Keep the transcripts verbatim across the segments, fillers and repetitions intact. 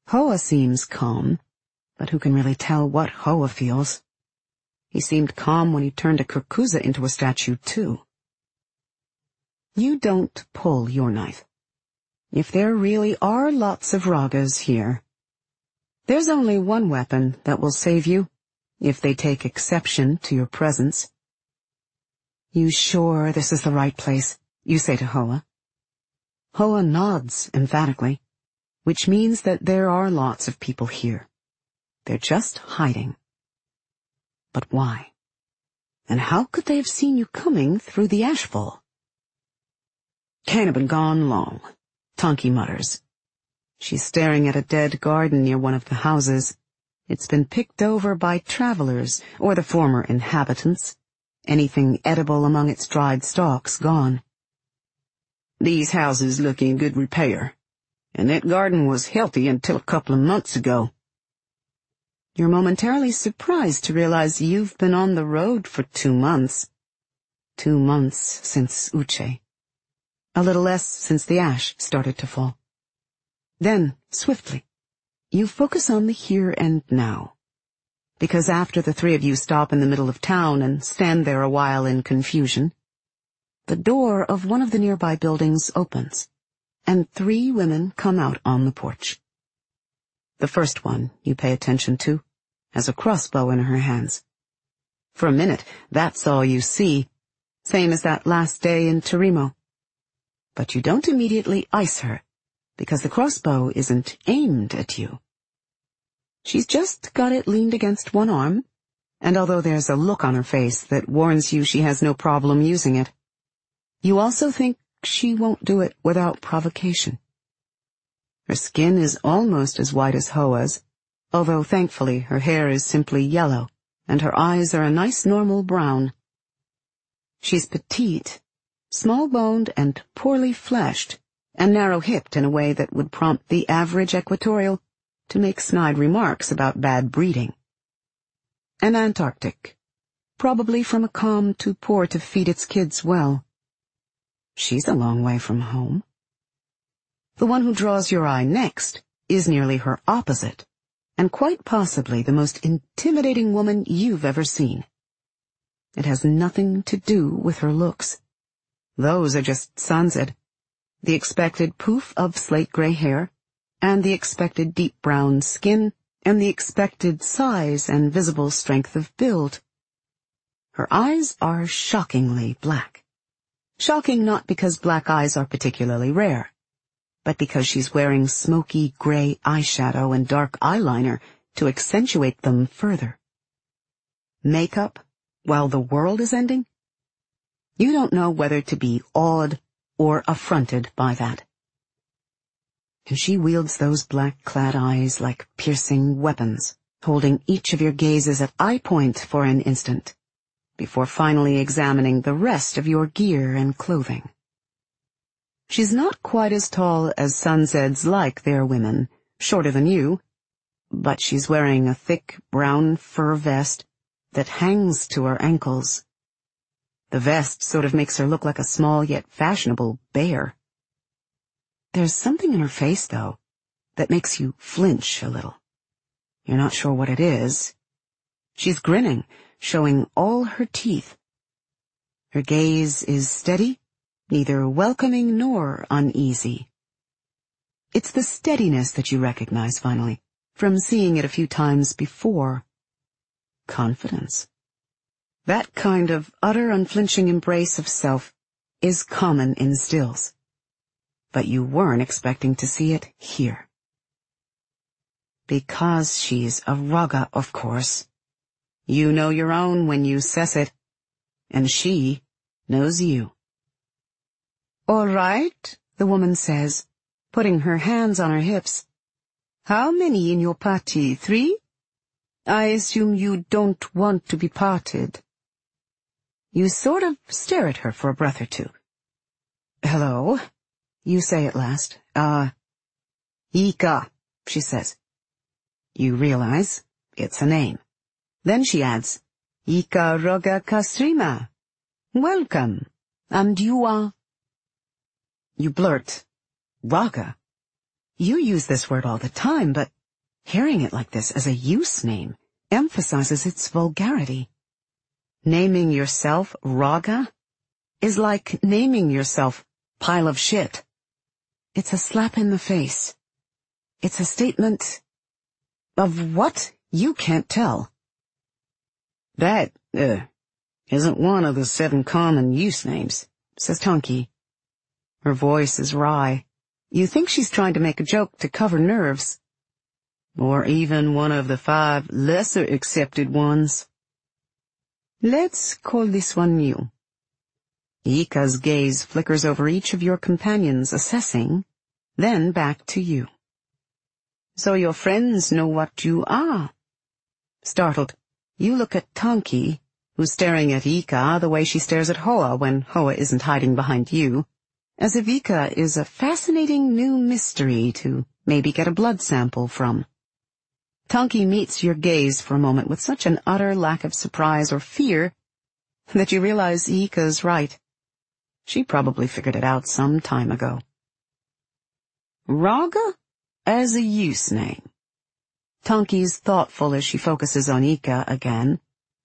Hoa seems calm, but who can really tell what Hoa feels? He seemed calm when he turned a Kirkuza into a statue, too. You don't pull your knife. If there really are lots of Ragas here, there's only one weapon that will save you, if they take exception to your presence. You sure this is the right place? You say to Hoa. Hoa nods emphatically, which means that there are lots of people here. They're just hiding. But why? And how could they have seen you coming through the ashfall? Can't have been gone long, Tonki mutters. She's staring at a dead garden near one of the houses. It's been picked over by travelers, or the former inhabitants. Anything edible among its dried stalks gone. These houses look in good repair, and that garden was healthy until a couple of months ago. You're momentarily surprised to realize you've been on the road for two months. Two months since Uche. A little less since the ash started to fall. Then, swiftly, you focus on the here and now. Because after the three of you stop in the middle of town and stand there a while in confusion, the door of one of the nearby buildings opens, and three women come out on the porch. The first one you pay attention to has a crossbow in her hands. For a minute, that's all you see, same as that last day in Terimo. But you don't immediately ice her, because the crossbow isn't aimed at you. She's just got it leaned against one arm, and although there's a look on her face that warns you she has no problem using it, you also think she won't do it without provocation. Her skin is almost as white as Hoa's, although thankfully her hair is simply yellow, and her eyes are a nice normal brown. She's petite, small-boned and poorly fleshed, and narrow-hipped in a way that would prompt the average equatorial to make snide remarks about bad breeding. An Antarctic, probably from a calm too poor to feed its kids well. She's a long way from home. The one who draws your eye next is nearly her opposite, and quite possibly the most intimidating woman you've ever seen. It has nothing to do with her looks. Those are just Sanzed, the expected poof of slate-gray hair, and the expected deep brown skin, and the expected size and visible strength of build. Her eyes are shockingly black. Shocking not because black eyes are particularly rare, but because she's wearing smoky gray eyeshadow and dark eyeliner to accentuate them further. Makeup while the world is ending? You don't know whether to be awed or affronted by that. And she wields those black-clad eyes like piercing weapons, holding each of your gazes at eye point for an instant, before finally examining the rest of your gear and clothing. She's not quite as tall as Sanzeds like their women, shorter than you, but she's wearing a thick brown fur vest that hangs to her ankles. The vest sort of makes her look like a small yet fashionable bear. There's something in her face, though, that makes you flinch a little. You're not sure what it is. She's grinning, showing all her teeth. Her gaze is steady, neither welcoming nor uneasy. It's the steadiness that you recognize, finally, from seeing it a few times before. Confidence. That kind of utter unflinching embrace of self is common in stills. But you weren't expecting to see it here. Because she's a Raga, of course. You know your own when you says it, and she knows you. All right, the woman says, putting her hands on her hips. How many in your party? Three? I assume you don't want to be parted. You sort of stare at her for a breath or two. Hello, you say at last. Uh, Ika, she says. You realize it's a name. Then she adds, Ika Raga Kasrima. Welcome. And you are? You blurt, Raga. You use this word all the time, but hearing it like this as a use name emphasizes its vulgarity. Naming yourself Raga is like naming yourself pile of shit. It's a slap in the face. It's a statement of what you can't tell. That, uh, isn't one of the seven common use names, says Tonki. Her voice is wry. You think she's trying to make a joke to cover nerves. Or even one of the five lesser accepted ones. Let's call this one new. Ika's gaze flickers over each of your companions, assessing, then back to you. So your friends know what you are. Startled, you look at Tonki, who's staring at Ika the way she stares at Hoa when Hoa isn't hiding behind you, as if Ika is a fascinating new mystery to maybe get a blood sample from. Tonki meets your gaze for a moment with such an utter lack of surprise or fear that you realize Ika's right. She probably figured it out some time ago. Raga as a use name. Tonki's thoughtful as she focuses on Ika again.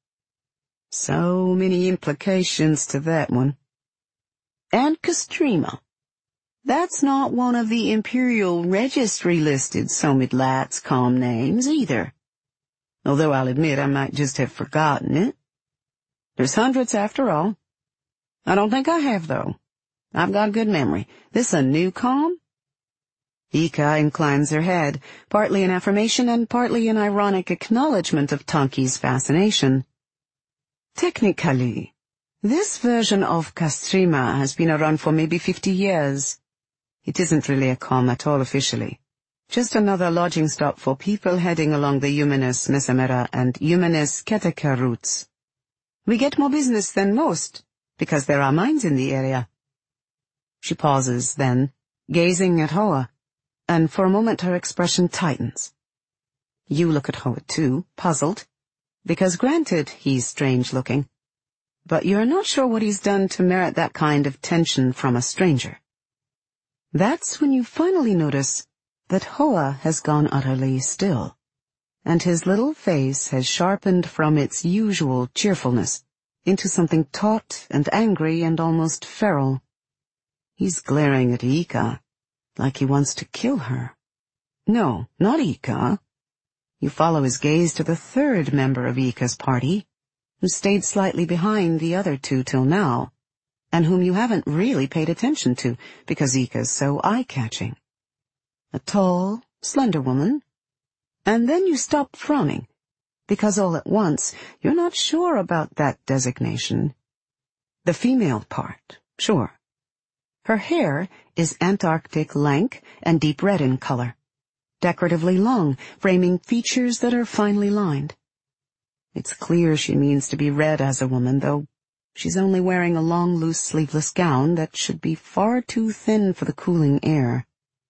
So many implications to that one. And Kastrima. That's not one of the Imperial Registry-listed Somidlat's calm names either. Although I'll admit I might just have forgotten it. There's hundreds after all. I don't think I have, though. I've got good memory. This a new calm? Ika inclines her head, partly in affirmation and partly in ironic acknowledgement of Tonki's fascination. Technically, this version of Kastrima has been around for maybe fifty years. It isn't really a calm at all officially. Just another lodging stop for people heading along the Eumenes Mesamera and Eumenes Keteka routes. We get more business than most, because there are mines in the area. She pauses, then, gazing at Hoa, and for a moment her expression tightens. You look at Hoa too, puzzled, because granted he's strange-looking, but you're not sure what he's done to merit that kind of tension from a stranger. That's when you finally notice that Hoa has gone utterly still, and his little face has sharpened from its usual cheerfulness into something taut and angry and almost feral. He's glaring at Ika, like he wants to kill her. No, not Ika. You follow his gaze to the third member of Ika's party, who stayed slightly behind the other two till now, and whom you haven't really paid attention to because Ika's so eye-catching. A tall, slender woman, and then you stop frowning, because all at once you're not sure about that designation. The female part, sure. Her hair is Antarctic lank and deep red in color, decoratively long, framing features that are finely lined. It's clear she means to be read as a woman, though she's only wearing a long, loose, sleeveless gown that should be far too thin for the cooling air.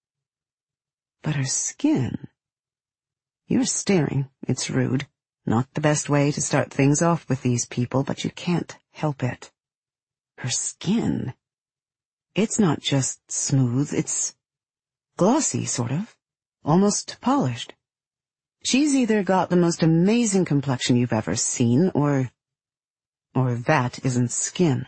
But her skin... You're staring, it's rude. Not the best way to start things off with these people, but you can't help it. Her skin... It's not just smooth, it's glossy, sort of. Almost polished. She's either got the most amazing complexion you've ever seen, or... or that isn't skin.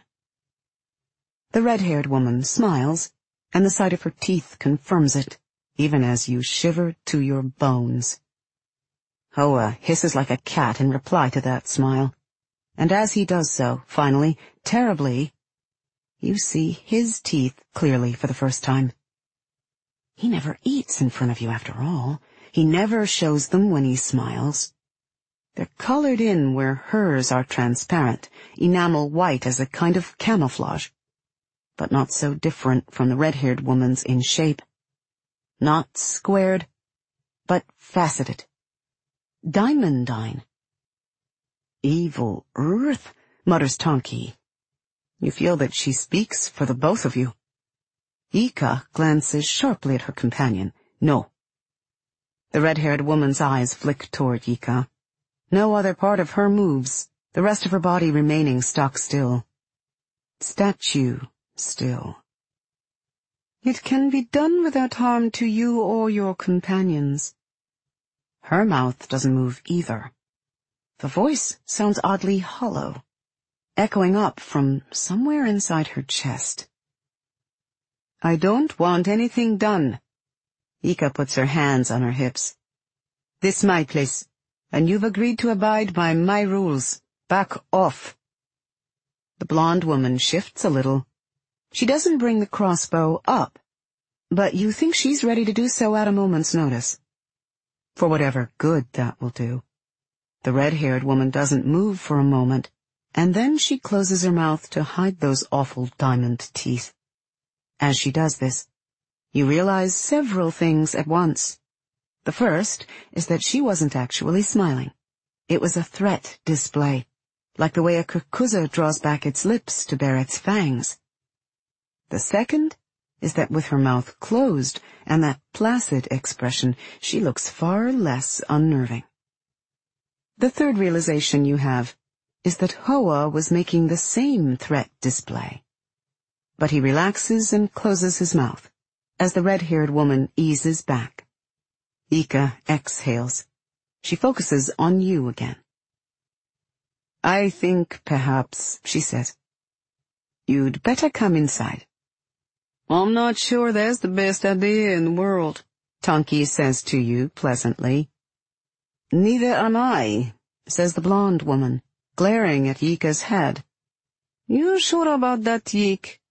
The red-haired woman smiles, and the sight of her teeth confirms it, even as you shiver to your bones. Hoa hisses like a cat in reply to that smile, and as he does so, finally, terribly, you see his teeth clearly for the first time. He never eats in front of you after all. He never shows them when he smiles. They're colored in where hers are transparent, enamel white as a kind of camouflage, but not so different from the red-haired woman's in shape. Not squared, but faceted. Diamondine. Evil earth, mutters Tonki. You feel that she speaks for the both of you. Ika glances sharply at her companion. No. The red-haired woman's eyes flick toward Ika. No other part of her moves, the rest of her body remaining stock still. Statue still. It can be done without harm to you or your companions. Her mouth doesn't move either. The voice sounds oddly hollow, echoing up from somewhere inside her chest. I don't want anything done. Ika puts her hands on her hips. This my place, and you've agreed to abide by my rules. Back off. The blonde woman shifts a little. She doesn't bring the crossbow up, but you think she's ready to do so at a moment's notice. For whatever good that will do. The red-haired woman doesn't move for a moment, and then she closes her mouth to hide those awful diamond teeth. As she does this, you realize several things at once. The first is that she wasn't actually smiling. It was a threat display, like the way a Kirkuza draws back its lips to bare its fangs. The second is that with her mouth closed and that placid expression, she looks far less unnerving. The third realization you have is that Hoa was making the same threat display. But he relaxes and closes his mouth as the red-haired woman eases back. Ika exhales. She focuses on you again. I think, perhaps, she says, you'd better come inside. I'm not sure that's the best idea in the world, Tonki says to you pleasantly. Neither am I, says the blonde woman, glaring at Ika's head. You sure about that, Yeek?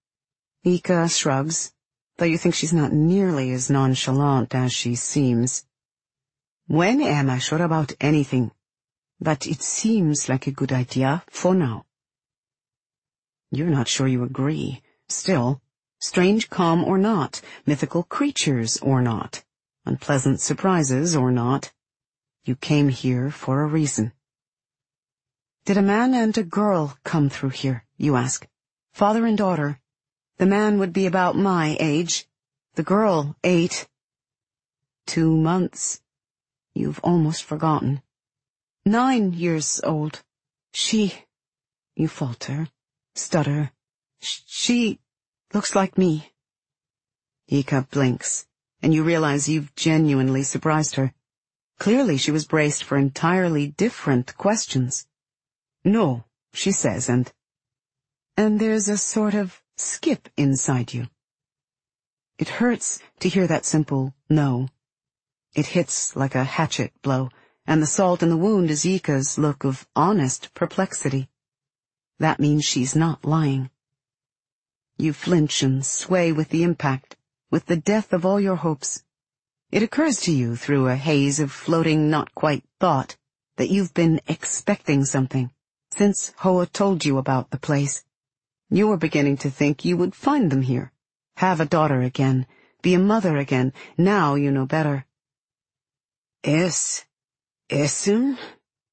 Ika shrugs, though you think she's not nearly as nonchalant as she seems. When am I sure about anything? But it seems like a good idea for now. You're not sure you agree. Still, strange calm or not, mythical creatures or not, unpleasant surprises or not, you came here for a reason. Did a man and a girl come through here, you ask? Father and daughter. The man would be about my age. The girl, eight. Two months. You've almost forgotten. Nine years old. She, you falter, stutter. She looks like me. Ika blinks, and you realize you've genuinely surprised her. Clearly she was braced for entirely different questions. No, she says, and... And there's a sort of skip inside you. It hurts to hear that simple no. It hits like a hatchet blow, and the salt in the wound is Ika's look of honest perplexity. That means she's not lying. You flinch and sway with the impact, with the death of all your hopes. It occurs to you through a haze of floating not quite thought that you've been expecting something since Hoa told you about the place. You were beginning to think you would find them here, have a daughter again, be a mother again. Now you know better. Es, Esun?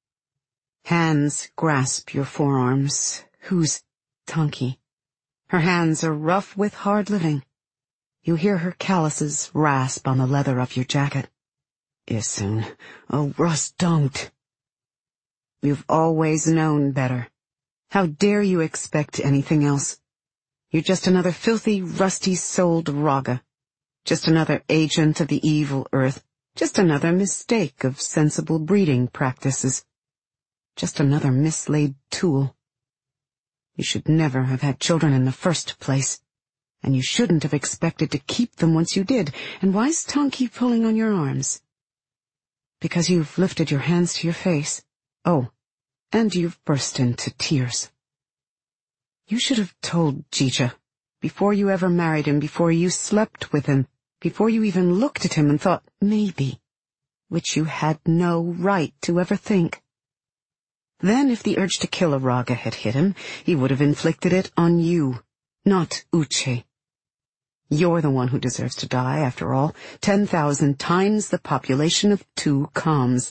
Hands grasp your forearms. Who's Tonki? Her hands are rough with hard living. You hear her calluses rasp on the leather of your jacket. Isun, oh Russ, don't. You've always known better. How dare you expect anything else? You're just another filthy, rusty-souled Raga. Just another agent of the evil earth. Just another mistake of sensible breeding practices. Just another mislaid tool. You should never have had children in the first place. And you shouldn't have expected to keep them once you did. And why's Tonki pulling on your arms? Because you've lifted your hands to your face. Oh, and you've burst into tears. You should have told Jija, before you ever married him, before you slept with him, before you even looked at him and thought, maybe, which you had no right to ever think. Then if the urge to kill a Raga had hit him, he would have inflicted it on you, not Uche. You're the one who deserves to die, after all, ten thousand times the population of two Kams.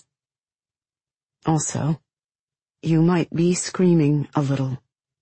Also, you might be screaming a little.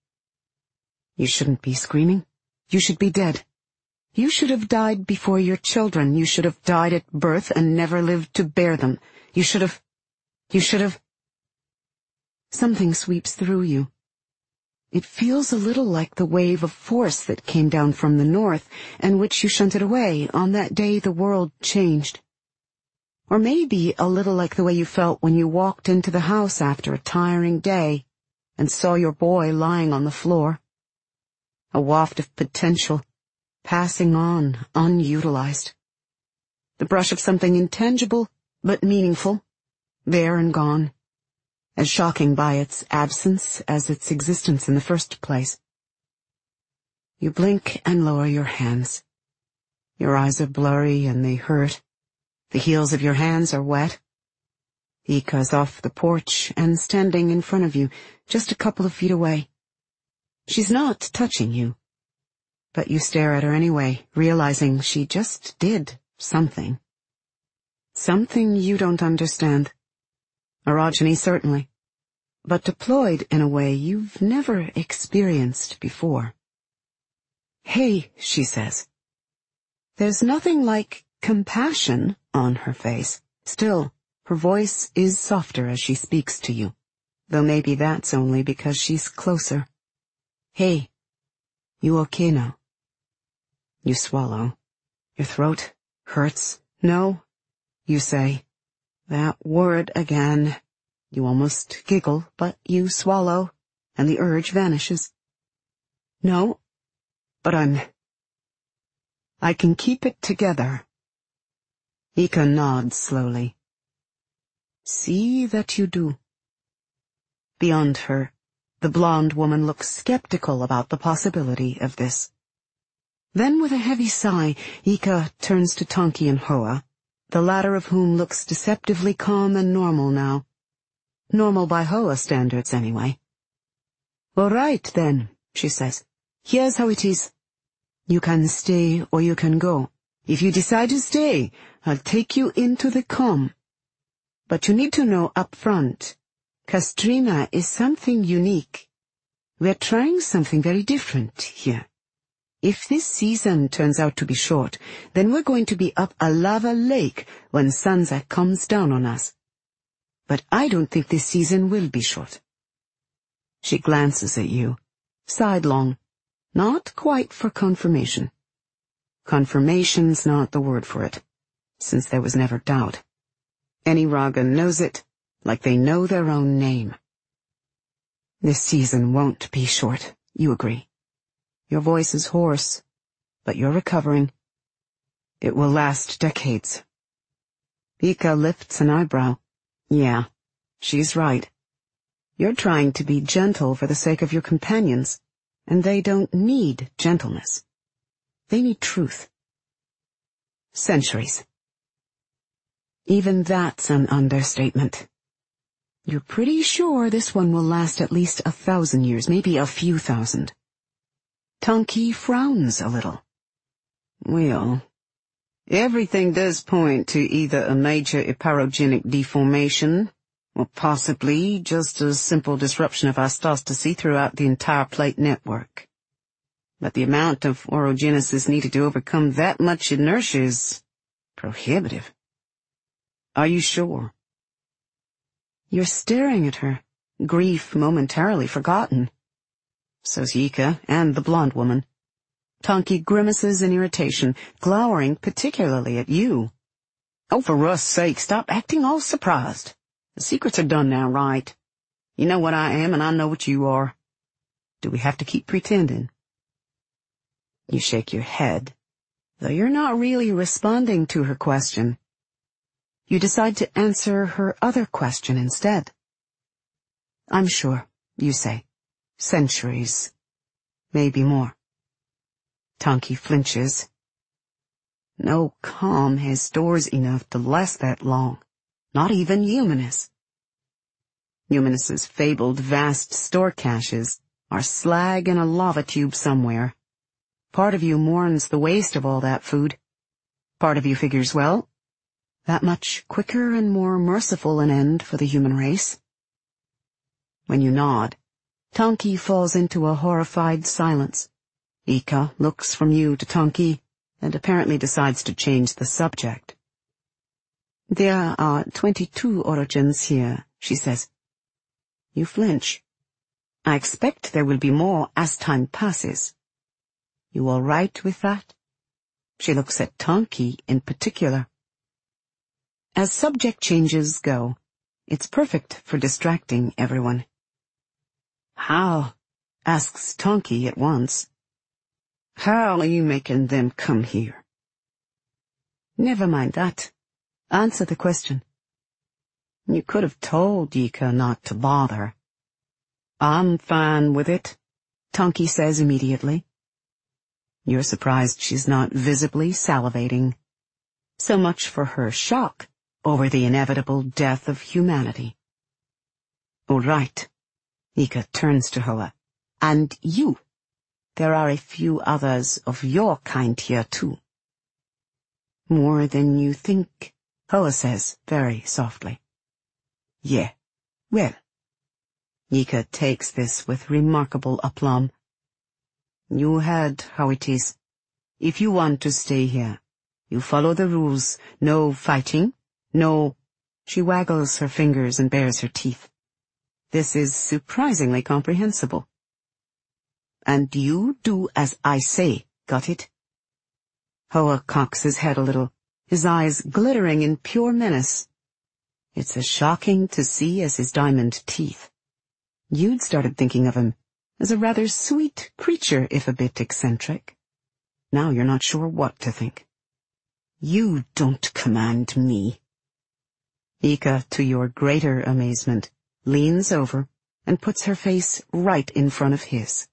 You shouldn't be screaming. You should be dead. You should have died before your children. You should have died at birth and never lived to bear them. You should have... You should have... Something sweeps through you. It feels a little like the wave of force that came down from the north and which you shunted away on that day the world changed. Or maybe a little like the way you felt when you walked into the house after a tiring day and saw your boy lying on the floor. A waft of potential, passing on, unutilized. The brush of something intangible but meaningful, there and gone. As shocking by its absence as its existence in the first place. You blink and lower your hands. Your eyes are blurry and they hurt. The heels of your hands are wet. Ika's off the porch and standing in front of you, just a couple of feet away. She's not touching you. But you stare at her anyway, realizing she just did something. Something you don't understand. Orogeny, certainly, but deployed in a way you've never experienced before. Hey, she says. There's nothing like compassion on her face. Still, her voice is softer as she speaks to you, though maybe that's only because she's closer. Hey, you okay now? You swallow. Your throat hurts. No, you say. That word again. You almost giggle, but you swallow, and the urge vanishes. No, but I'm... I can keep it together. Ika nods slowly. See that you do. Beyond her, the blonde woman looks skeptical about the possibility of this. Then with a heavy sigh, Ika turns to Tonki and Hoa, the latter of whom looks deceptively calm and normal now. Normal by Hoa standards, anyway. All right, then, she says. Here's how it is. You can stay or you can go. If you decide to stay, I'll take you into the com. But you need to know up front, Castrina is something unique. We're trying something very different here. If this season turns out to be short, then we're going to be up a lava lake when Sansa comes down on us. But I don't think this season will be short. She glances at you, sidelong, not quite for confirmation. Confirmation's not the word for it, since there was never doubt. Any Raga knows it, like they know their own name. This season won't be short, you agree. Your voice is hoarse, but you're recovering. It will last decades. Ika lifts an eyebrow. Yeah, she's right. You're trying to be gentle for the sake of your companions, and they don't need gentleness. They need truth. Centuries. Even that's an understatement. You're pretty sure this one will last at least a thousand years, maybe a few thousand. Tonki frowns a little. Well, everything does point to either a major eparogenic deformation, or possibly just a simple disruption of our apostasy throughout the entire plate network. But the amount of orogenesis needed to overcome that much inertia is prohibitive. Are you sure? You're staring at her, grief momentarily forgotten. So's Ika and the blonde woman. Tonki grimaces in irritation, glowering particularly at you. Oh, for Rust's sake, stop acting all surprised. The secrets are done now, right? You know what I am, and I know what you are. Do we have to keep pretending? You shake your head, though you're not really responding to her question. You decide to answer her other question instead. I'm sure, you say. Centuries. Maybe more. Tonki flinches. No calm has stores enough to last that long. Not even Humanus. Humanus's fabled vast store caches are slag in a lava tube somewhere. Part of you mourns the waste of all that food. Part of you figures, well, that much quicker and more merciful an end for the human race. When you nod, Tonki falls into a horrified silence. Ika looks from you to Tonki and apparently decides to change the subject. There are twenty-two origins here, she says. You flinch. I expect there will be more as time passes. You all right with that? She looks at Tonki in particular. As subject changes go, it's perfect for distracting everyone. How? Asks Tonki at once. How are you making them come here? Never mind that. Answer the question. You could have told Yika not to bother. I'm fine with it, Tonki says immediately. You're surprised she's not visibly salivating. So much for her shock over the inevitable death of humanity. All right. Yika turns to Hoa. And you. There are a few others of your kind here too. More than you think, Hoa says very softly. Yeah, well. Yika takes this with remarkable aplomb. You heard how it is. If you want to stay here, you follow the rules. No fighting, no... She waggles her fingers and bares her teeth. This is surprisingly comprehensible. And you do as I say, got it? Hoa cocks his head a little, his eyes glittering in pure menace. It's as shocking to see as his diamond teeth. You'd started thinking of him as a rather sweet creature if a bit eccentric. Now you're not sure what to think. You don't command me. Yika, to your greater amazement, leans over and puts her face right in front of his.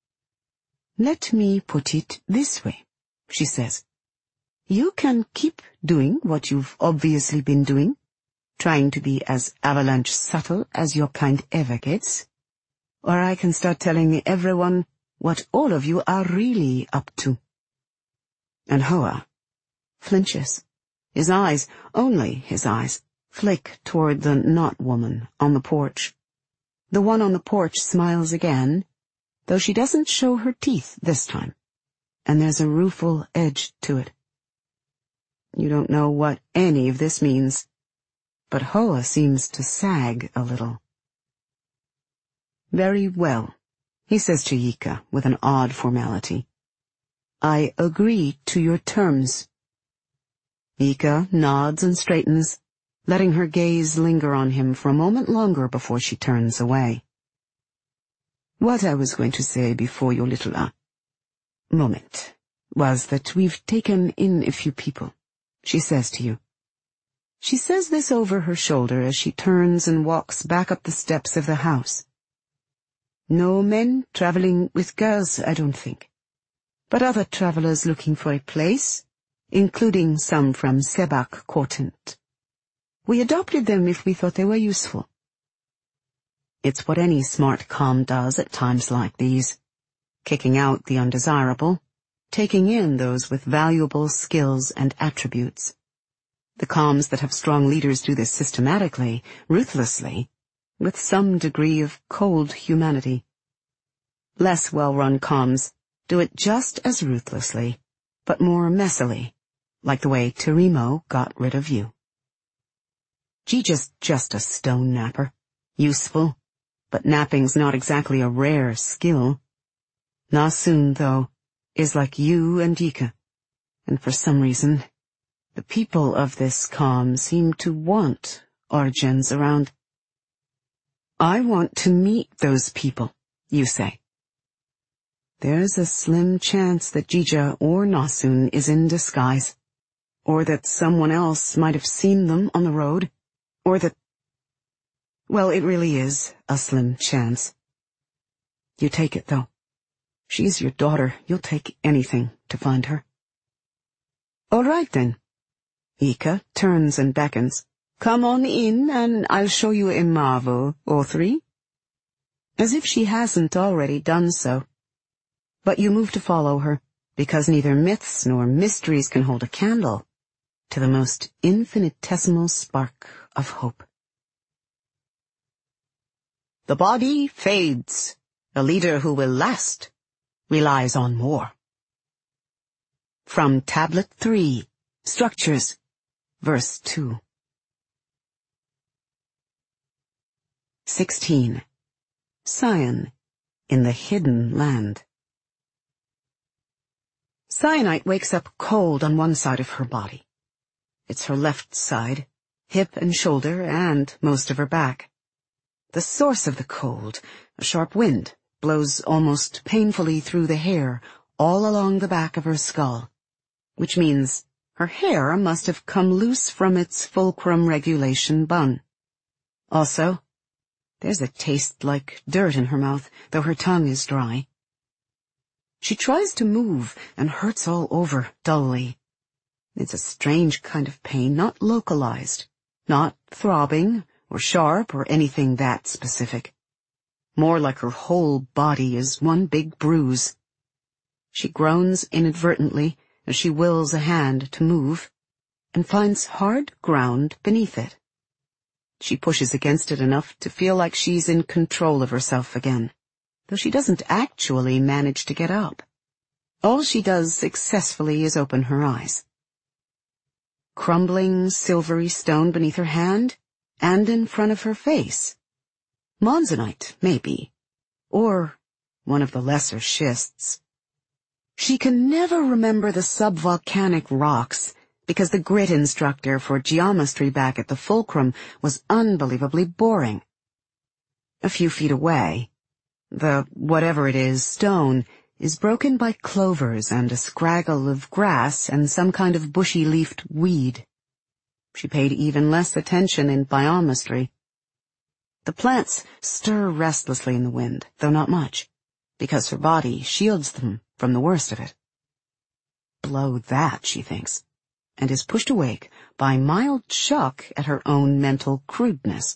Let me put it this way, she says. You can keep doing what you've obviously been doing, trying to be as avalanche subtle as your kind ever gets, or I can start telling everyone what all of you are really up to. And Hoa flinches. His eyes, only his eyes, flick toward the not woman on the porch. The one on the porch smiles again, though she doesn't show her teeth this time, and there's a rueful edge to it. You don't know what any of this means, but Hoa seems to sag a little. Very well, he says to Yika with an odd formality. I agree to your terms. Yika nods and straightens, letting her gaze linger on him for a moment longer before she turns away. What I was going to say before your little, uh, moment was that we've taken in a few people, she says to you. She says this over her shoulder as she turns and walks back up the steps of the house. No men traveling with girls, I don't think, but other travelers looking for a place, including some from Sebak Kortent. We adopted them if we thought they were useful. It's what any smart comm does at times like these, kicking out the undesirable, taking in those with valuable skills and attributes. The comms that have strong leaders do this systematically, ruthlessly, with some degree of cold humanity. Less well-run comms do it just as ruthlessly, but more messily, like the way Terimo got rid of you. Gija's just a stone napper, useful, but napping's not exactly a rare skill. Nasun, though, is like you and Yika, and for some reason, the people of this comm seem to want Origins around. I want to meet those people, you say. There's a slim chance that Gija or Nasun is in disguise, or that someone else might have seen them on the road, or that... Well, it really is a slim chance. You take it, though. She's your daughter. You'll take anything to find her. All right, then. Yika turns and beckons. Come on in, and I'll show you a marvel or three. As if she hasn't already done so. But you move to follow her, because neither myths nor mysteries can hold a candle to the most infinitesimal spark of hope. The body fades. A leader who will last relies on more. From Tablet three, Structures, Verse two. sixteen. Scion, in the hidden land. Syenite wakes up cold on one side of her body. It's her left side, hip and shoulder, and most of her back. The source of the cold, a sharp wind, blows almost painfully through the hair all along the back of her skull, which means her hair must have come loose from its fulcrum regulation bun. Also, there's a taste like dirt in her mouth, though her tongue is dry. She tries to move and hurts all over, dully. It's a strange kind of pain, not localized, not throbbing or sharp or anything that specific. More like her whole body is one big bruise. She groans inadvertently as she wills a hand to move, and finds hard ground beneath it. She pushes against it enough to feel like she's in control of herself again, though she doesn't actually manage to get up. All she does successfully is open her eyes. Crumbling silvery stone beneath her hand, and in front of her face. Monzonite, maybe, or one of the lesser schists. She can never remember the subvolcanic rocks, because the grit instructor for geometry back at the Fulcrum was unbelievably boring. A few feet away, the whatever it is stone is broken by clovers and a scraggle of grass and some kind of bushy-leafed weed. She paid even less attention in biometry. The plants stir restlessly in the wind, though not much, because her body shields them from the worst of it. Blow that, she thinks, and is pushed awake by mild shock at her own mental crudeness.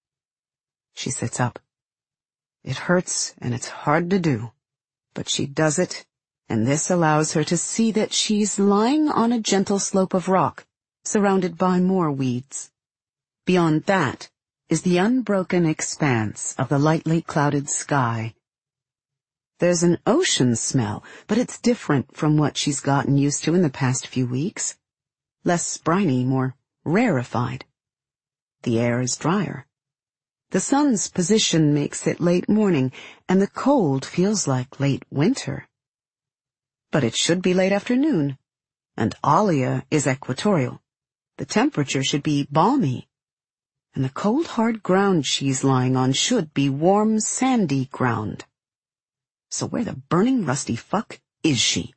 She sits up. It hurts and it's hard to do, but she does it, and this allows her to see that she's lying on a gentle slope of rock, surrounded by more weeds. Beyond that is the unbroken expanse of the lightly clouded sky. There's an ocean smell, but it's different from what she's gotten used to in the past few weeks. Less briny, more rarefied. The air is drier. The sun's position makes it late morning, and the cold feels like late winter. But it should be late afternoon, and Alia is equatorial. The temperature should be balmy, and the cold, hard ground she's lying on should be warm, sandy ground. So where the burning, rusty fuck is she?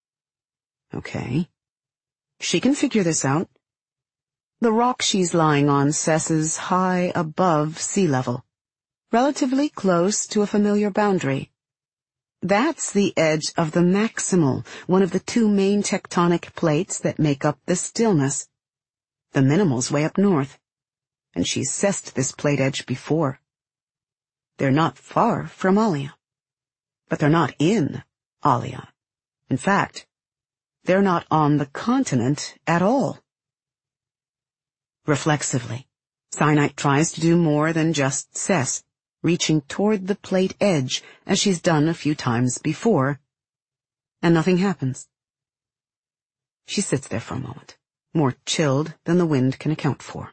Okay. She can figure this out. The rock she's lying on sesses high above sea level, relatively close to a familiar boundary. That's the edge of the maximal, one of the two main tectonic plates that make up the stillness. The minimal's way up north, and she's sessed this plate edge before. They're not far from Alia, but they're not in Alia. In fact, they're not on the continent at all. Reflexively, Syenite tries to do more than just sess, reaching toward the plate edge as she's done a few times before, and nothing happens. She sits there for a moment, more chilled than the wind can account for.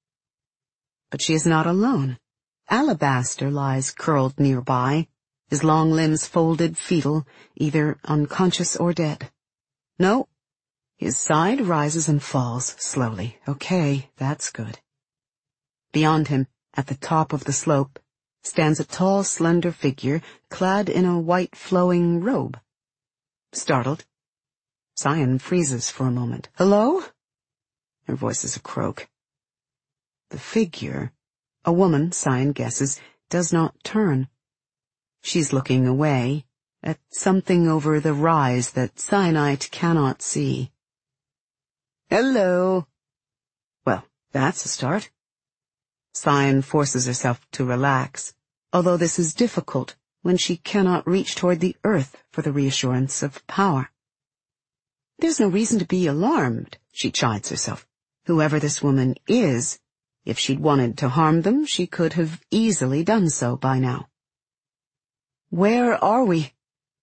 But she is not alone. Alabaster lies curled nearby, his long limbs folded fetal, either unconscious or dead. No, his side rises and falls slowly. Okay, that's good. Beyond him, at the top of the slope, stands a tall, slender figure clad in a white flowing robe. Startled, Syen freezes for a moment. Hello? Her voice is a croak. The figure, a woman, Syen guesses, does not turn. She's looking away, at something over the rise that Syenite cannot see. Hello. Well, that's a start. Syen forces herself to relax, although this is difficult when she cannot reach toward the earth for the reassurance of power. There's no reason to be alarmed, she chides herself. Whoever this woman is, if she'd wanted to harm them, she could have easily done so by now. Where are we?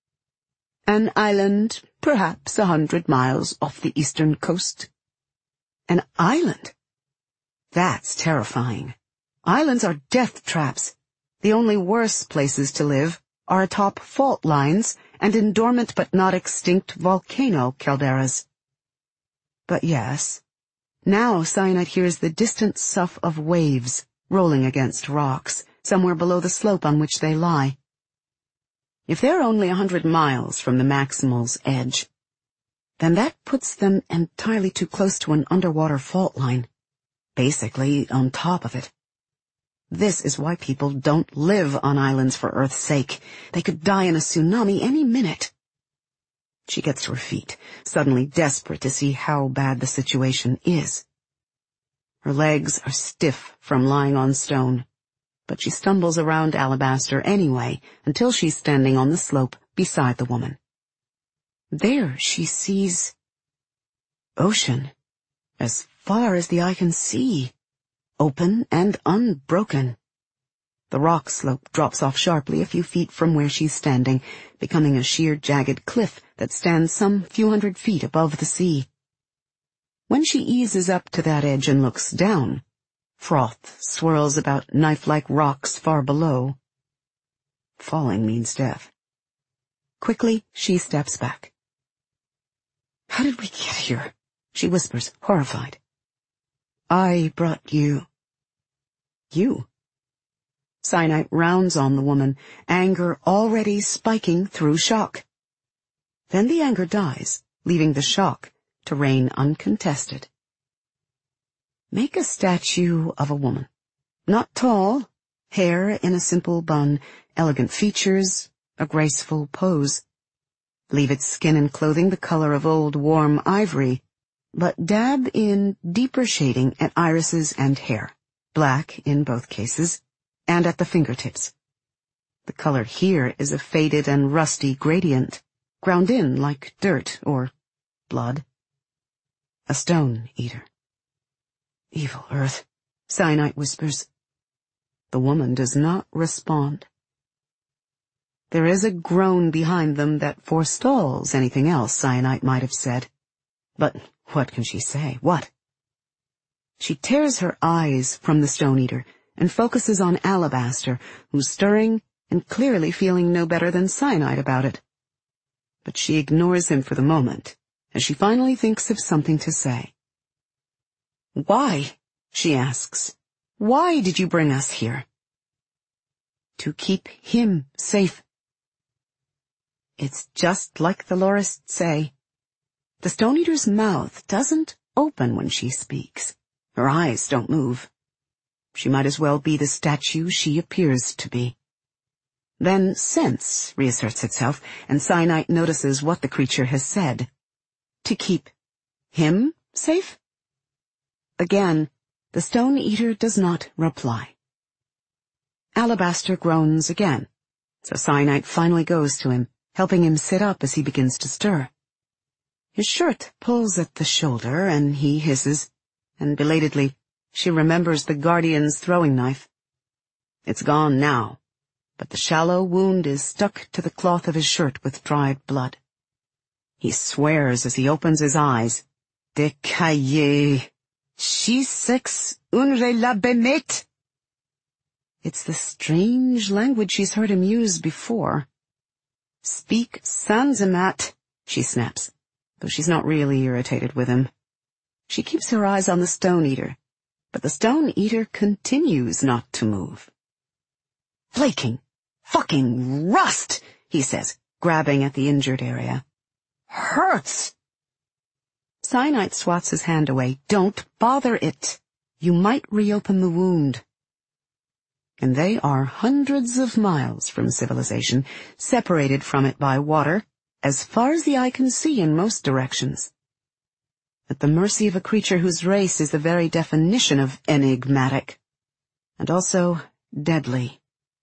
An island, perhaps a hundred miles off the eastern coast. An island? That's terrifying. Islands are death traps, the only worse places to live are atop fault lines and in dormant but not extinct volcano calderas. But yes, now Cyanide hears the distant sough of waves rolling against rocks, somewhere below the slope on which they lie. If they're only a hundred miles from the Maximal's edge, then that puts them entirely too close to an underwater fault line, basically on top of it. This is why people don't live on islands for Earth's sake. They could die in a tsunami any minute. She gets to her feet, suddenly desperate to see how bad the situation is. Her legs are stiff from lying on stone, but she stumbles around Alabaster anyway until she's standing on the slope beside the woman. There she sees ocean, as far as the eye can see, open and unbroken. The rock slope drops off sharply a few feet from where she's standing, becoming a sheer, jagged cliff that stands some few hundred feet above the sea. When she eases up to that edge and looks down, froth swirls about knife-like rocks far below. Falling means death. Quickly, she steps back. "How did we get here?" she whispers, horrified. "I brought you." "You?" Cyanide rounds on the woman, anger already spiking through shock. Then the anger dies, leaving the shock to reign uncontested. Make a statue of a woman. Not tall, hair in a simple bun, elegant features, a graceful pose. Leave its skin and clothing the color of old warm ivory, but dab in deeper shading at irises and hair, black in both cases, and at the fingertips. The color here is a faded and rusty gradient, ground in like dirt or blood. A stone eater. "Evil Earth," Cyanide whispers. The woman does not respond. There is a groan behind them that forestalls anything else Cyanide might have said. But what can she say? What? She tears her eyes from the stone eater and focuses on Alabaster, who's stirring and clearly feeling no better than Cyanide about it. But she ignores him for the moment, as she finally thinks of something to say. "Why?" she asks. "Why did you bring us here?" "To keep him safe." It's just like the Lorists say. The Stone Eater's mouth doesn't open when she speaks. Her eyes don't move. She might as well be the statue she appears to be. Then sense reasserts itself, and Cyanide notices what the creature has said. To keep him safe? Again, the Stone Eater does not reply. Alabaster groans again, so Cyanide finally goes to him, helping him sit up as he begins to stir. His shirt pulls at the shoulder, and he hisses, and belatedly, she remembers the Guardian's throwing knife. It's gone now, but the shallow wound is stuck to the cloth of his shirt with dried blood. He swears as he opens his eyes. "Decaillé, she sex unre la bemet." It's the strange language she's heard him use before. "Speak Sansamat," she snaps, though she's not really irritated with him. She keeps her eyes on the Stone Eater, but the Stone Eater continues not to move. "Flaking, fucking rust," he says, grabbing at the injured area. "Hurts." Cyanide swats his hand away. "Don't bother it. You might reopen the wound." And they are hundreds of miles from civilization, separated from it by water, as far as the eye can see in most directions. At the mercy of a creature whose race is the very definition of enigmatic, and also deadly.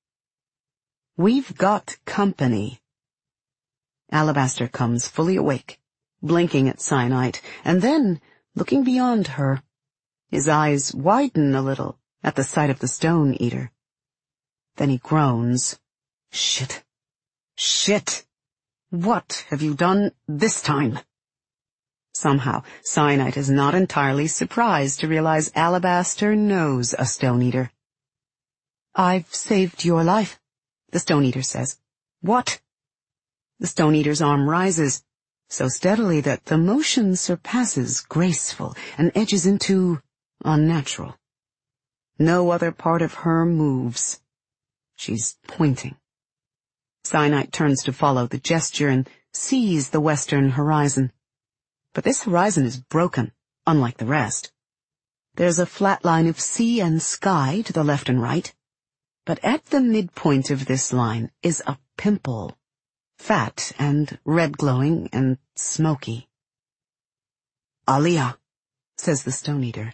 "We've got company." Alabaster comes fully awake, blinking at Cyanide, and then, looking beyond her, his eyes widen a little at the sight of the Stone Eater. Then he groans. "Shit. Shit. What have you done this time?" Somehow, Cyanide is not entirely surprised to realize Alabaster knows a Stone Eater. "I've saved your life," the Stone Eater says, What? The Stone Eater's arm rises, so steadily that the motion surpasses graceful and edges into unnatural. No other part of her moves. She's pointing. Cyanide turns to follow the gesture and sees the western horizon. But this horizon is broken, unlike the rest. There's a flat line of sea and sky to the left and right, but at the midpoint of this line is a pimple, fat and red-glowing and smoky. Alia, says the Stone Eater.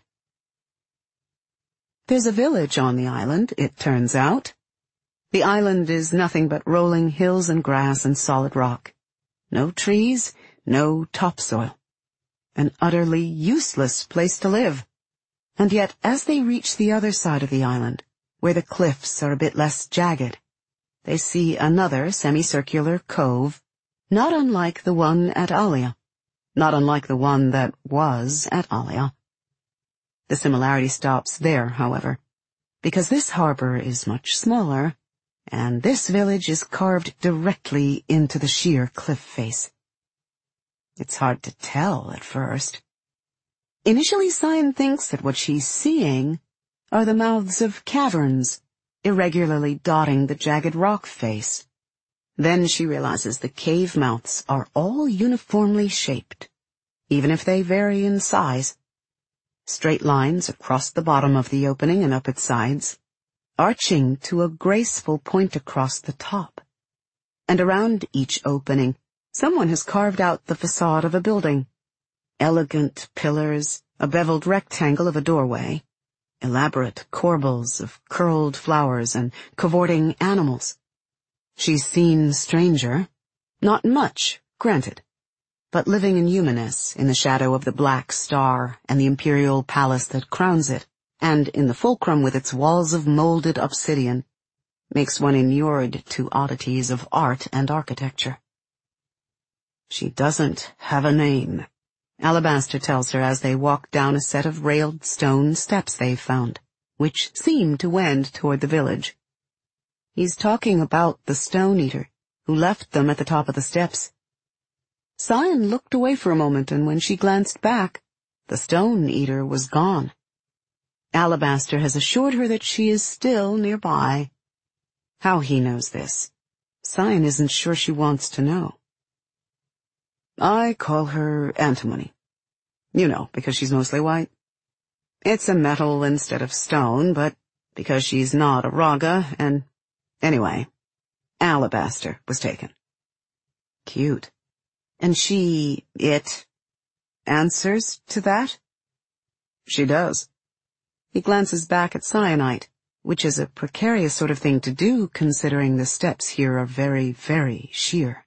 There's a village on the island, it turns out. The island is nothing but rolling hills and grass and solid rock. No trees, no topsoil. An utterly useless place to live. And yet, as they reach the other side of the island, where the cliffs are a bit less jagged, they see another semicircular cove, not unlike the one at Alia, not unlike the one that was at Alia. The similarity stops there, however, because this harbor is much smaller, and this village is carved directly into the sheer cliff face. It's hard to tell at first. Initially, Cyan thinks that what she's seeing are the mouths of caverns, irregularly dotting the jagged rock face. Then she realizes the cave mouths are all uniformly shaped, even if they vary in size. Straight lines across the bottom of the opening and up its sides, arching to a graceful point across the top. And around each opening, someone has carved out the facade of a building. Elegant pillars, a beveled rectangle of a doorway, elaborate corbels of curled flowers and cavorting animals. She's seen stranger, not much, granted, but living in Eumenes, in the shadow of the Black Star and the imperial palace that crowns it, and in the fulcrum with its walls of molded obsidian, makes one inured to oddities of art and architecture. She doesn't have a name, Alabaster tells her as they walk down a set of railed stone steps they've found, which seem to wend toward the village. He's talking about the Stone Eater, who left them at the top of the steps. Cyan looked away for a moment, and when she glanced back, the Stone Eater was gone. Alabaster has assured her that she is still nearby. How he knows this, Cyan isn't sure she wants to know. I call her antimony. You know, because she's mostly white. It's a metal instead of stone, but because she's not a raga, and anyway, alabaster was taken. Cute. And she, it, answers to that? She does. He glances back at Cyanide, which is a precarious sort of thing to do considering the steps here are very, very sheer.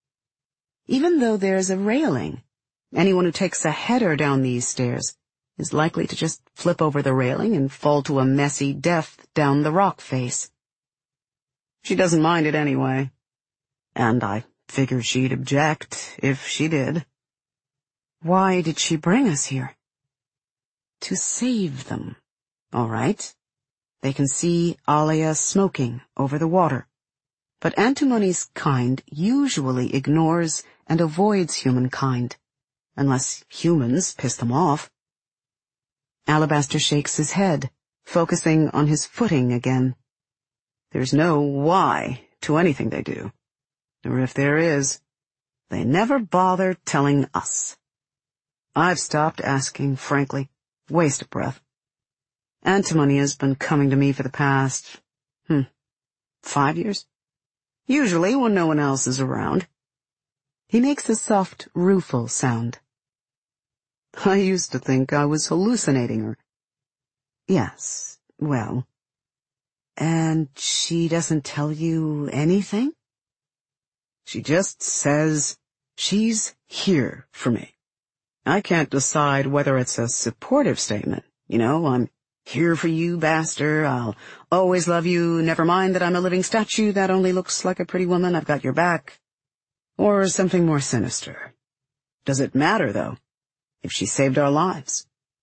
Even though there's a railing, anyone who takes a header down these stairs is likely to just flip over the railing and fall to a messy death down the rock face. She doesn't mind it anyway, and I figure she'd object if she did. Why did she bring us here? To save them, all right. They can see Alia smoking over the water, but Antimony's kind usually ignores and avoids humankind, unless humans piss them off. Alabaster shakes his head, focusing on his footing again. There's no why to anything they do, or if there is, they never bother telling us. I've stopped asking, frankly. Waste of breath. Antimony has been coming to me for the past, hmm, five years? Usually when no one else is around. He makes a soft, rueful sound. I used to think I was hallucinating her. Yes, well. And she doesn't tell you anything? She just says she's here for me. I can't decide whether it's a supportive statement. You know, I'm here for you, Baster. I'll always love you. Never mind that I'm a living statue that only looks like a pretty woman. I've got your back. Or something more sinister. Does it matter, though, if she saved our lives?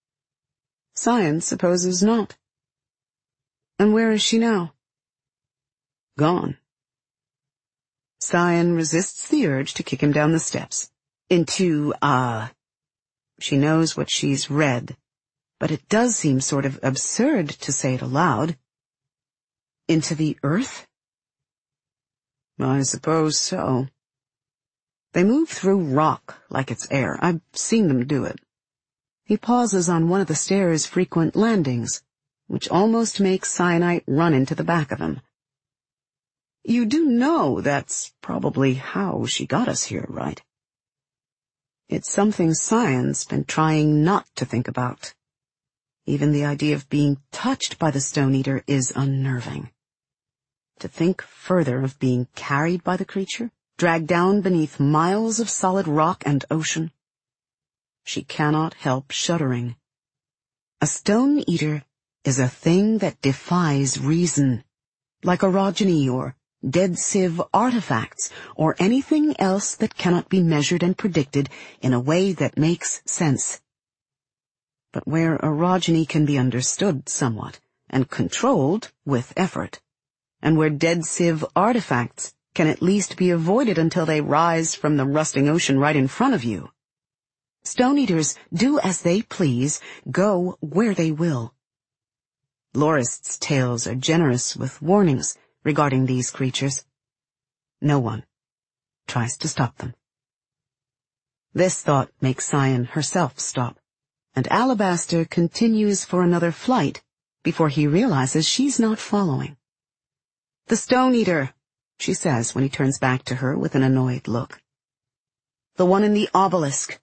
Science supposes not. And where is she now? Gone. Cyan resists the urge to kick him down the steps. Into, uh... She knows what she's read, but it does seem sort of absurd to say it aloud. Into the earth? I suppose so. They move through rock like it's air. I've seen them do it. He pauses on one of the stairs' frequent landings, which almost makes Cyanite run into the back of him. You do know that's probably how she got us here, right? It's something Cyan's been trying not to think about. Even the idea of being touched by the Stone Eater is unnerving. To think further of being carried by the creature, dragged down beneath miles of solid rock and ocean. She cannot help shuddering. A Stone Eater is a thing that defies reason, like orogeny or Dead Civ artifacts, or anything else that cannot be measured and predicted in a way that makes sense. But where orogeny can be understood somewhat, and controlled with effort, and where Dead Civ artifacts can at least be avoided until they rise from the rusting ocean right in front of you, Stone Eaters do as they please, go where they will. Lorist's tales are generous with warnings regarding these creatures. No one tries to stop them. This thought makes Cyan herself stop, and Alabaster continues for another flight before he realizes she's not following. The Stone Eater, she says when he turns back to her with an annoyed look. The one in the obelisk.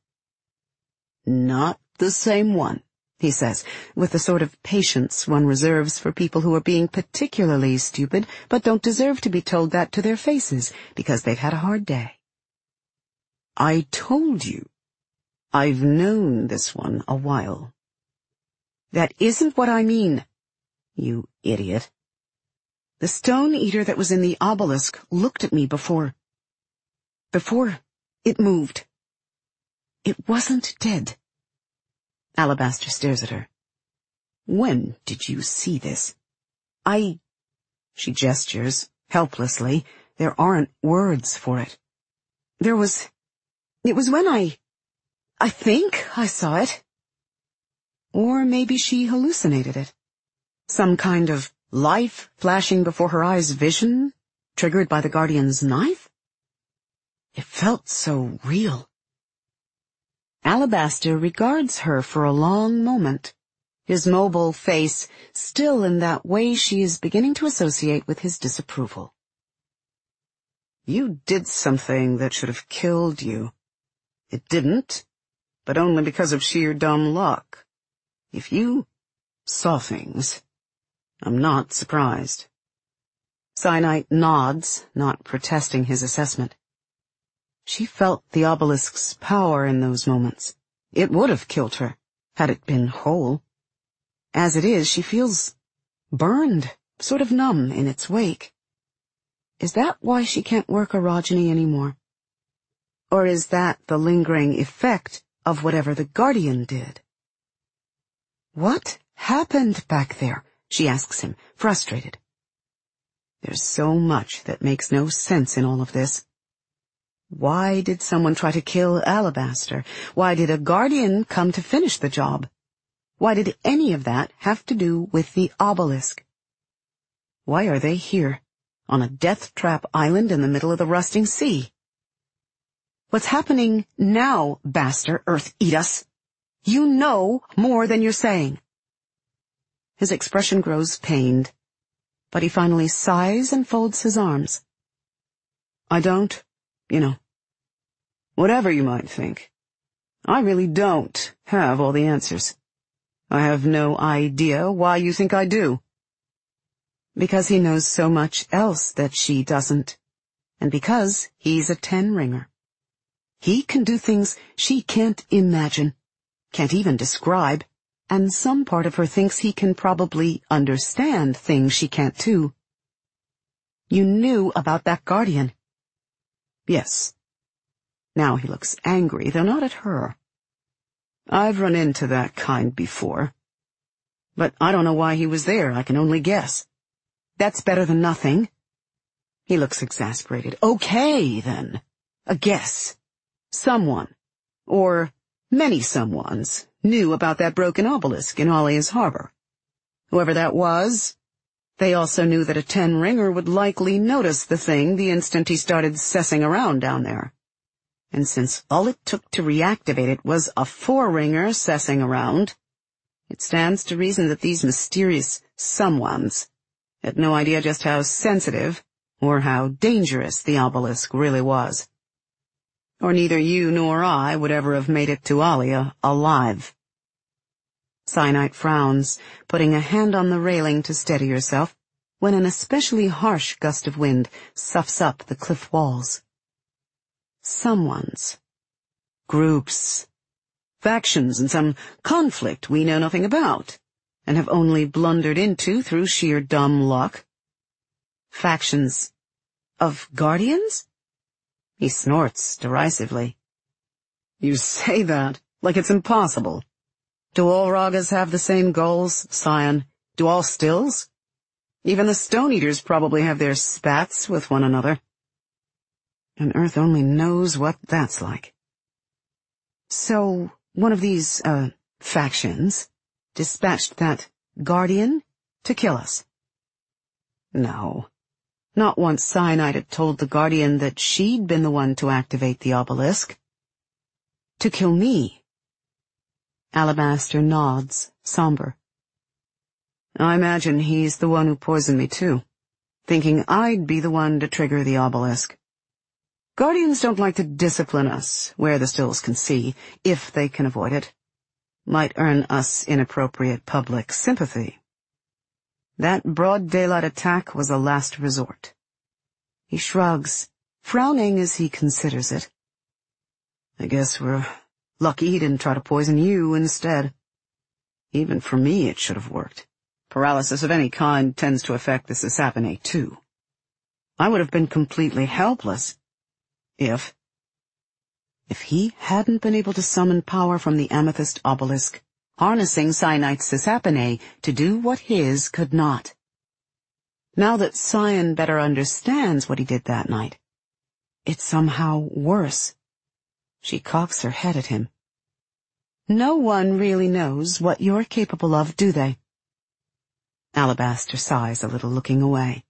Not the same one, he says, with the sort of patience one reserves for people who are being particularly stupid, but don't deserve to be told that to their faces because they've had a hard day. I told you. I've known this one a while. That isn't what I mean, you idiot. The Stone Eater that was in the obelisk looked at me before... Before it moved. It wasn't dead. Alabaster stares at her. When did you see this? I... She gestures, helplessly. There aren't words for it. There was... It was when I... I think I saw it. Or maybe she hallucinated it. Some kind of life flashing before her eyes vision, triggered by the Guardian's knife? It felt so real. Alabaster regards her for a long moment, his mobile face still in that way she is beginning to associate with his disapproval. You did something that should have killed you. It didn't, but only because of sheer dumb luck. If you saw things, I'm not surprised. Cyanite nods, not protesting his assessment. She felt the obelisk's power in those moments. It would have killed her, had it been whole. As it is, she feels burned, sort of numb in its wake. Is that why she can't work orogeny anymore? Or is that the lingering effect of whatever the Guardian did? What happened back there? She asks him, frustrated. There's so much that makes no sense in all of this. Why did someone try to kill Alabaster? Why did a Guardian come to finish the job? Why did any of that have to do with the obelisk? Why are they here, on a death trap island in the middle of the rusting sea? What's happening now, Baster, Earth Eat Us? You know more than you're saying. His expression grows pained, but he finally sighs and folds his arms. I don't, you know. Whatever you might think, I really don't have all the answers. I have no idea why you think I do. Because he knows so much else that she doesn't, and because he's a ten-ringer. He can do things she can't imagine, can't even describe, and some part of her thinks he can probably understand things she can't too. You knew about that Guardian. Yes. Now he looks angry, though not at her. I've run into that kind before. But I don't know why he was there, I can only guess. That's better than nothing. He looks exasperated. Okay, then. A guess. Someone, or many someones, knew about that broken obelisk in Alia's harbor. Whoever that was, they also knew that a ten-ringer would likely notice the thing the instant he started sessing around down there. And since all it took to reactivate it was a four-ringer sessing around, it stands to reason that these mysterious someones had no idea just how sensitive or how dangerous the obelisk really was. Or neither you nor I would ever have made it to Alia alive. Cyanide frowns, putting a hand on the railing to steady herself, when an especially harsh gust of wind soughs up the cliff walls. Someone's. Groups. Factions in some conflict we know nothing about, and have only blundered into through sheer dumb luck. Factions of guardians? He snorts derisively. You say that like it's impossible. Do all Ragas have the same goals, Scion? Do all stills? Even the Stone Eaters probably have their spats with one another. And Earth only knows what that's like. So, one of these, uh, factions dispatched that guardian to kill us? No. Not once Cyanide had told the guardian that she'd been the one to activate the obelisk. To kill me. Alabaster nods, somber. I imagine he's the one who poisoned me too, thinking I'd be the one to trigger the obelisk. Guardians don't like to discipline us where the stills can see, if they can avoid it. Might earn us inappropriate public sympathy. That broad daylight attack was a last resort. He shrugs, frowning as he considers it. I guess we're lucky he didn't try to poison you instead. Even for me it should have worked. Paralysis of any kind tends to affect the Sisapine too. I would have been completely helpless if... If he hadn't been able to summon power from the Amethyst Obelisk, harnessing Cyanide's Sisapine to do what his could not. Now that Cyan better understands what he did that night, it's somehow worse. She cocks her head at him. No one really knows what you're capable of, do they? Alabaster sighs a little, looking away.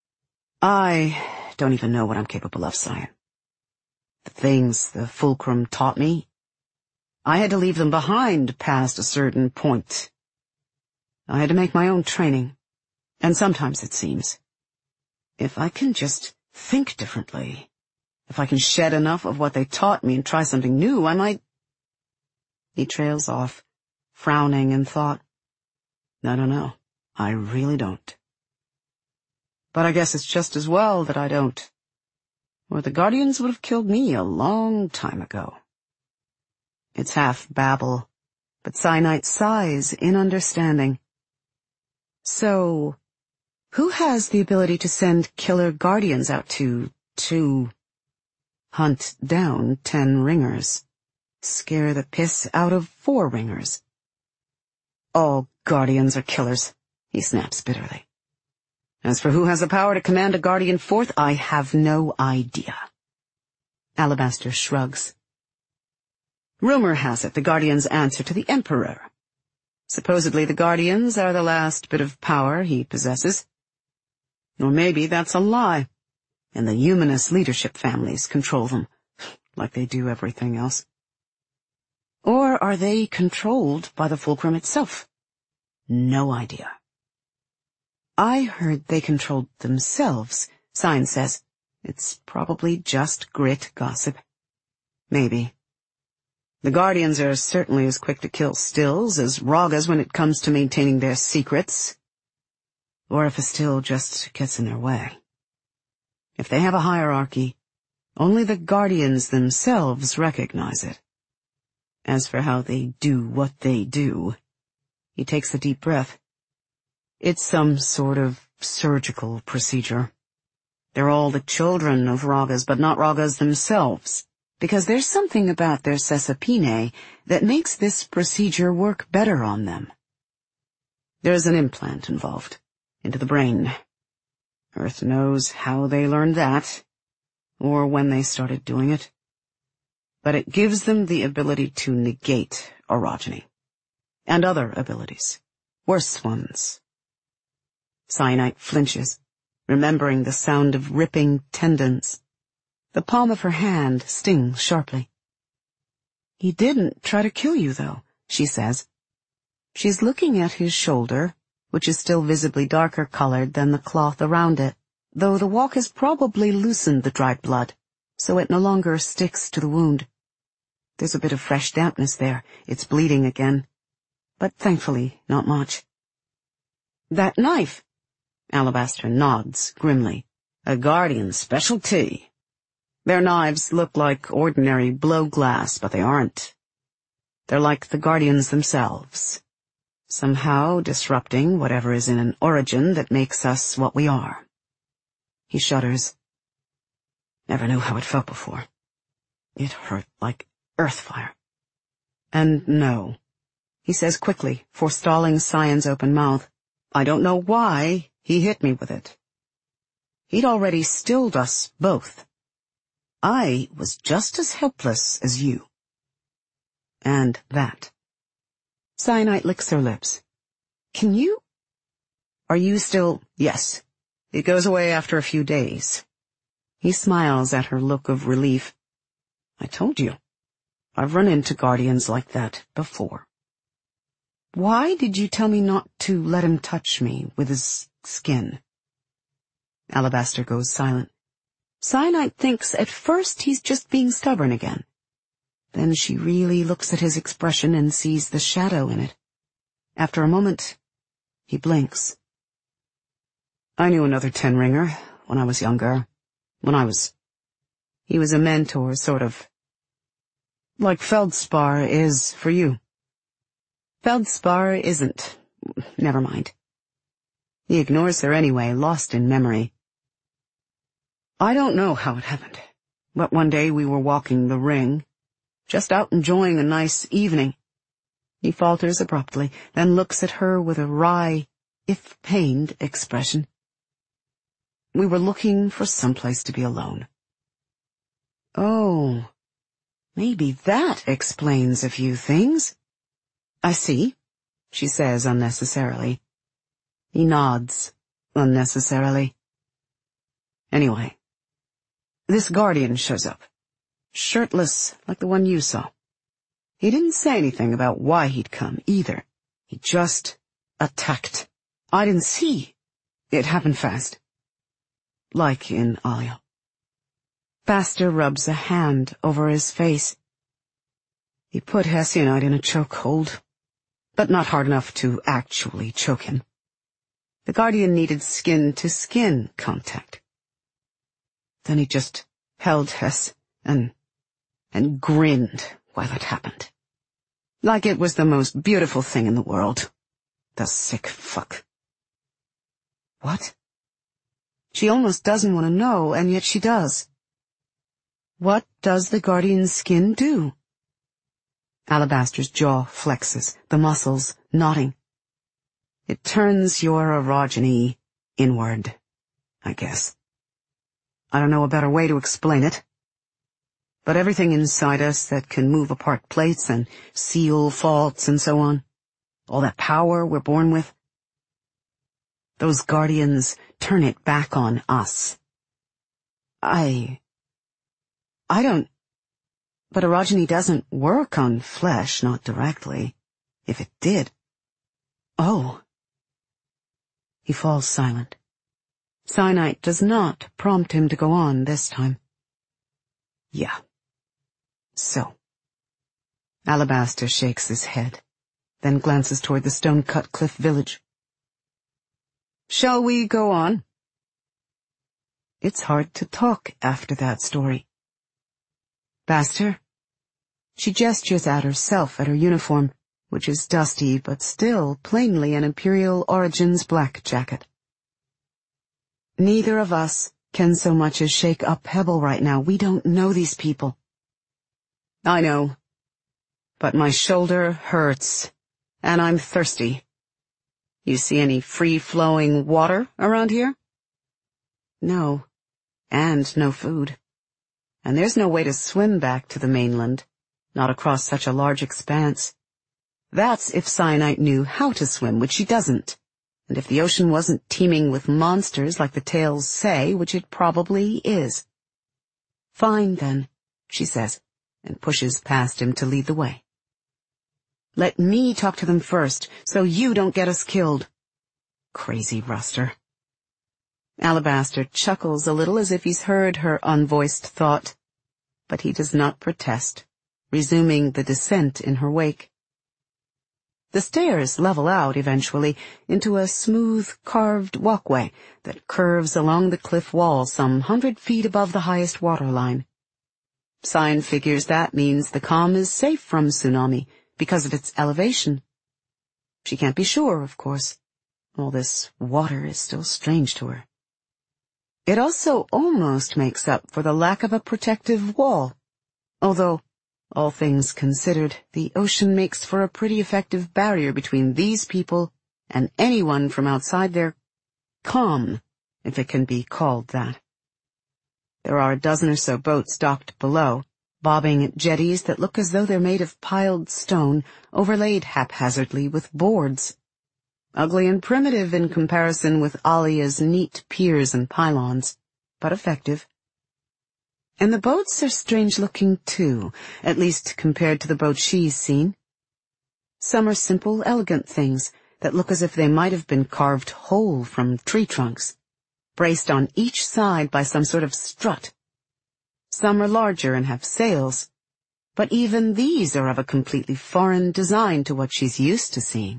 I don't even know what I'm capable of, Cyan. The things the Fulcrum taught me, I had to leave them behind past a certain point. I had to make my own training, and sometimes it seems, if I can just think differently, if I can shed enough of what they taught me and try something new, I might... He trails off, frowning in thought. I don't know. I really don't. But I guess it's just as well that I don't. Or the Guardians would have killed me a long time ago. It's half babble, but Cyanide sighs in understanding. So, who has the ability to send killer Guardians out to, to hunt down ten ringers? Scare the piss out of four ringers? All Guardians are killers, he snaps bitterly. As for who has the power to command a Guardian forth, I have no idea. Alabaster shrugs. Rumor has it the Guardians answer to the Emperor. Supposedly the Guardians are the last bit of power he possesses. Or maybe that's a lie, and the humanist leadership families control them, like they do everything else. Or are they controlled by the Fulcrum itself? No idea. I heard they controlled themselves, Cyan says. It's probably just grit gossip. Maybe. The Guardians are certainly as quick to kill stills as Ragas when it comes to maintaining their secrets. Or if a still just gets in their way. If they have a hierarchy, only the Guardians themselves recognize it. As for how they do what they do, he takes a deep breath. It's some sort of surgical procedure. They're all the children of Ragas, but not Ragas themselves, because there's something about their Sisapine that makes this procedure work better on them. There's an implant involved, into the brain. Earth knows how they learned that, or when they started doing it. But it gives them the ability to negate orogeny. And other abilities. Worse ones. Syenite flinches, remembering the sound of ripping tendons. The palm of her hand stings sharply. He didn't try to kill you, though, she says. She's looking at his shoulder, which is still visibly darker colored than the cloth around it, though the walk has probably loosened the dried blood, so it no longer sticks to the wound. There's a bit of fresh dampness there. It's bleeding again. But thankfully, not much. That knife! Alabaster nods grimly. A Guardian's specialty. Their knives look like ordinary blow glass, but they aren't. They're like the Guardians themselves, somehow disrupting whatever is in an origin that makes us what we are. He shudders. Never knew how it felt before. It hurt like earth fire. And no, he says quickly, forestalling Cyan's open mouth. I don't know why he hit me with it. He'd already stilled us both. I was just as helpless as you. And that. Syenite licks her lips. Can you? Are you still? Yes. It goes away after a few days. He smiles at her look of relief. I told you. I've run into Guardians like that before. Why did you tell me not to let him touch me with his skin? Alabaster goes silent. Syenite thinks at first he's just being stubborn again. Then she really looks at his expression and sees the shadow in it. After a moment, he blinks. I knew another ten-ringer when I was younger. When I was... He was a mentor, sort of. Like Feldspar is for you. Feldspar isn't. Never mind. He ignores her anyway, lost in memory. I don't know how it happened, but one day we were walking the ring, just out enjoying a nice evening. He falters abruptly, then looks at her with a wry, if pained, expression. We were looking for someplace to be alone. Oh, maybe that explains a few things. I see, she says unnecessarily. He nods, unnecessarily. Anyway, this Guardian shows up, shirtless like the one you saw. He didn't say anything about why he'd come, either. He just attacked. I didn't see. It happened fast. Like in Alia. Faster rubs a hand over his face. He put Hesianite in a chokehold, but not hard enough to actually choke him. The Guardian needed skin-to-skin contact. Then he just held Hess and, and grinned while it happened. Like it was the most beautiful thing in the world. The sick fuck. What? She almost doesn't want to know, and yet she does. What does the Guardian's skin do? Alabaster's jaw flexes, the muscles knotting. It turns your orogeny inward, I guess. I don't know a better way to explain it. But everything inside us that can move apart plates and seal faults and so on, all that power we're born with, those Guardians turn it back on us. I... I don't... But orogeny doesn't work on flesh, not directly. If it did... Oh. He falls silent. Syenite does not prompt him to go on this time. Yeah. So. Alabaster shakes his head, then glances toward the stone-cut cliff village. Shall we go on? It's hard to talk after that story. Baster? She gestures at herself at her uniform, which is dusty but still plainly an Imperial Origins black jacket. Neither of us can so much as shake a pebble right now. We don't know these people. I know. But my shoulder hurts, and I'm thirsty. You see any free-flowing water around here? No, and no food. And there's no way to swim back to the mainland, not across such a large expanse. That's if Syenite knew how to swim, which she doesn't, and if the ocean wasn't teeming with monsters like the tales say, which it probably is. Fine, then, she says, and pushes past him to lead the way. Let me talk to them first, so you don't get us killed. Crazy Ruster. Alabaster chuckles a little as if he's heard her unvoiced thought, but he does not protest, resuming the descent in her wake. The stairs level out, eventually, into a smooth, carved walkway that curves along the cliff wall some hundred feet above the highest waterline. Cyan figures that means the calm is safe from tsunami because of its elevation. She can't be sure, of course. All this water is still strange to her. It also almost makes up for the lack of a protective wall, although, all things considered, the ocean makes for a pretty effective barrier between these people and anyone from outside their calm, if it can be called that. There are a dozen or so boats docked below, bobbing at jetties that look as though they're made of piled stone, overlaid haphazardly with boards. Ugly and primitive in comparison with Alia's neat piers and pylons, but effective. And the boats are strange-looking, too, at least compared to the boats she's seen. Some are simple, elegant things that look as if they might have been carved whole from tree trunks, braced on each side by some sort of strut. Some are larger and have sails, but even these are of a completely foreign design to what she's used to seeing.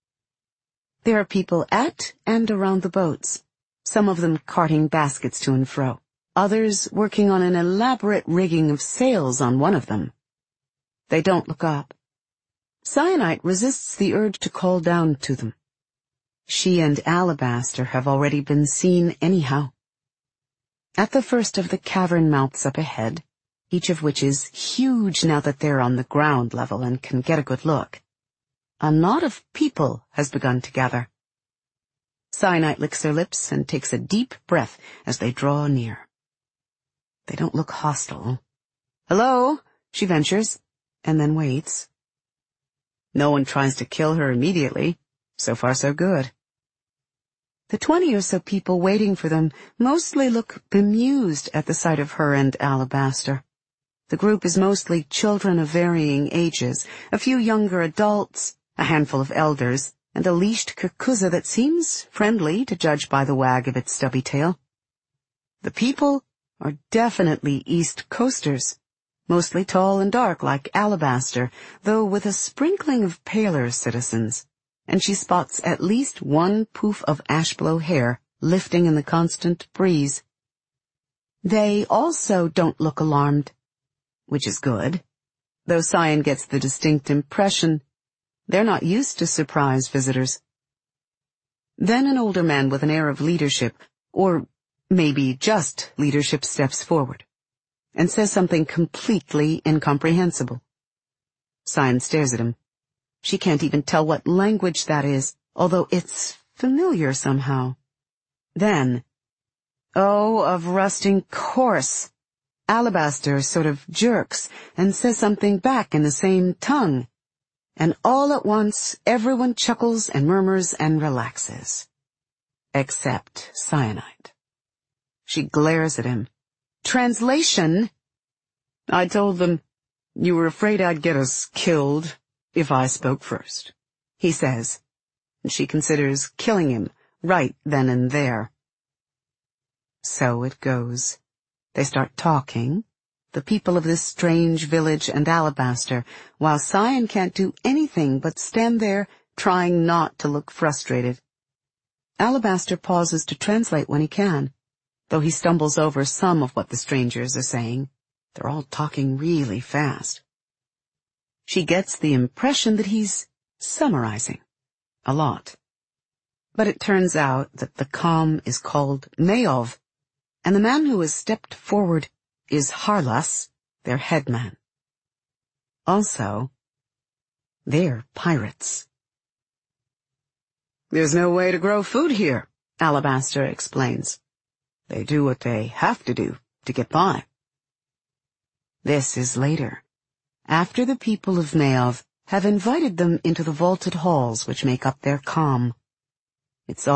There are people at and around the boats, some of them carting baskets to and fro, others working on an elaborate rigging of sails on one of them. They don't look up. Syenite resists the urge to call down to them. She and Alabaster have already been seen anyhow. At the first of the cavern mouths up ahead, each of which is huge now that they're on the ground level and can get a good look, a knot of people has begun to gather. Syenite licks her lips and takes a deep breath as they draw near. They don't look hostile. Hello, she ventures, and then waits. No one tries to kill her immediately. So far, so good. The twenty or so people waiting for them mostly look bemused at the sight of her and Alabaster. The group is mostly children of varying ages, a few younger adults, a handful of elders, and a leashed Kirkuza that seems friendly to judge by the wag of its stubby tail. The people are definitely East Coasters, mostly tall and dark like Alabaster, though with a sprinkling of paler citizens, and she spots at least one poof of ash-blow hair lifting in the constant breeze. They also don't look alarmed, which is good, though Cyan gets the distinct impression they're not used to surprise visitors. Then an older man with an air of leadership, or maybe just leadership, steps forward and says something completely incomprehensible. Cyan stares at him. She can't even tell what language that is, although it's familiar somehow. Then, oh, of rusting course, Alabaster sort of jerks and says something back in the same tongue. And all at once, everyone chuckles and murmurs and relaxes. Except Syenite. She glares at him. Translation? I told them, you were afraid I'd get us killed if I spoke first, he says. And she considers killing him right then and there. So it goes. They start talking, the people of this strange village and Alabaster, while Cyan can't do anything but stand there trying not to look frustrated. Alabaster pauses to translate when he can, though he stumbles over some of what the strangers are saying. They're all talking really fast. She gets the impression that he's summarizing a lot. But it turns out that the calm is called Mayov, and the man who has stepped forward is Harlas, their headman. Also, they're pirates. There's no way to grow food here, Alabaster explains. They do what they have to do to get by. This is later, after the people of Maov have invited them into the vaulted halls which make up their calm. It's